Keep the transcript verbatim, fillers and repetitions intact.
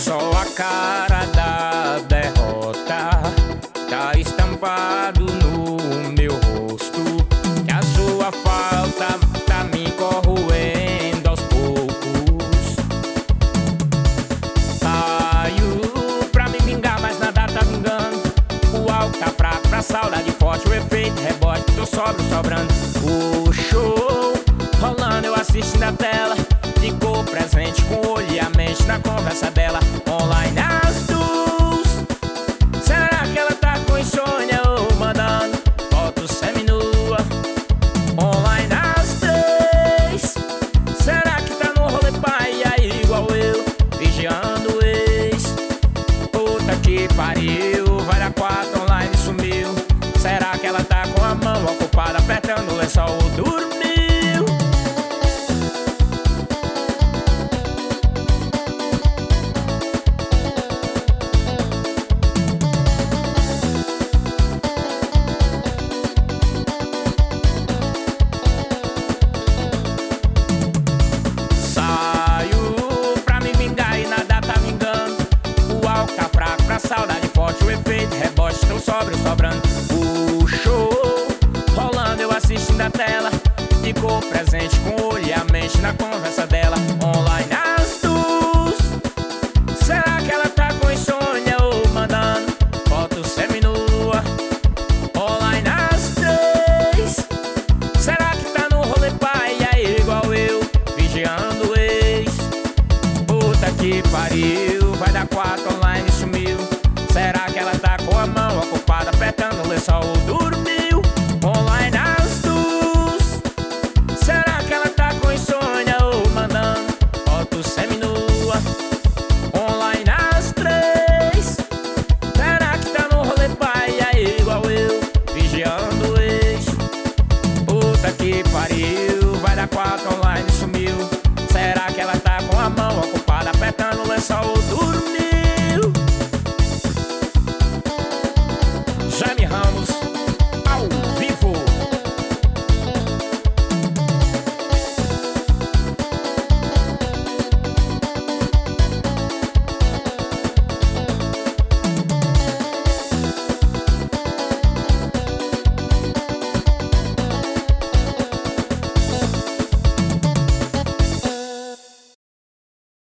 Só a cara da derrota tá estampado no meu rosto, que a sua falta tá me corroendo aos poucos. Saio pra me vingar, mas nada tá vingando. O álcool tá fraco pra saudade forte, o efeito rebote, tô sobro sobrando. O show rolando, eu assistindo a tela, ficou presente com o olho e a mente na conversa dela. Online as duas, será que ela tá com insônia ou mandando foto seminua? Online as três, será que tá no rolê pai aí igual eu, vigiando o ex? Puta que pariu, vai dar quatro, online sumiu. Será que ela tá com a mão ocupada apertando o lençol ou dormiu? Saudade forte, o efeito rebote, tão sóbrio sobrando. O show rolando, eu assistindo a tela, ficou presente com o olho e a mente na conversa dela. Online as duas, será que ela tá com insônia ou mandando foto seminua? Online as três, será que tá no rolê pai aí igual eu, vigiando o ex? Puta que pariu, vai dar quatro, online sumiu. Será que ela tá com a mão ocupada apertando o lençol ou dormiu? Online as duas, será que ela tá com insônia ou mandando foto seminua? Online as três, será que tá no rolê pai aí igual eu, vigiando o ex? Puta que pariu, vai dar quatro, online sumiu. Será que ela tá com a mão ocupada apertando o lençol ou dormiu?